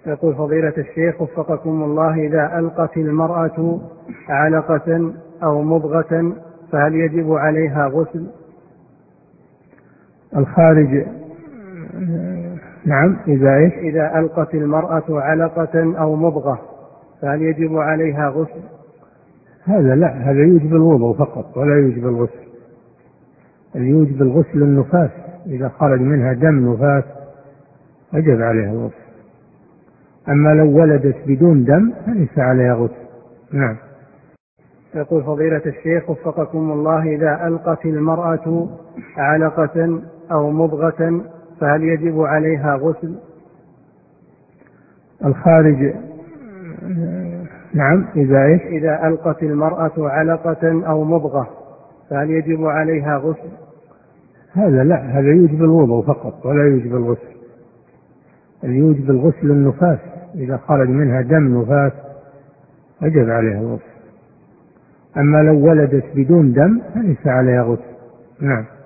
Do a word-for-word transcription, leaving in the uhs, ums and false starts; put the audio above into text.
يقول فضيلة الشيخ وفقكم الله: إذا ألقت المرأة علقة أو مضغة فهل يجب عليها غسل؟ الخارج نعم إذا إيش؟ إذا ألقت المرأة علقة أو مضغة فهل يجب عليها غسل؟ هذا لا، هذا يوجب الوضوء فقط ولا يوجب الغسل. اللي يوجب الغسل النفاس، إذا خرج منها دم نفاس وجب عليها الغسل. أما لو ولدت بدون دم فليس عليها غسل. نعم. يقول فضيلة الشيخ وفقكم الله: إذا ألقت المرأة علقة أو مضغة فهل يجب عليها غسل؟ الخارج نعم إذا إيش؟ إذا ألقت المرأة علقة أو مضغة فهل يجب عليها غسل؟ هذا لا، هذا يوجب الوضوء فقط ولا يوجب الغسل. اللي يوجب الغسل النفاس، إذا خرج منها دم نفاس وجب عليها الغسل. أما لو ولدت بدون دم فليس عليها غسل. نعم.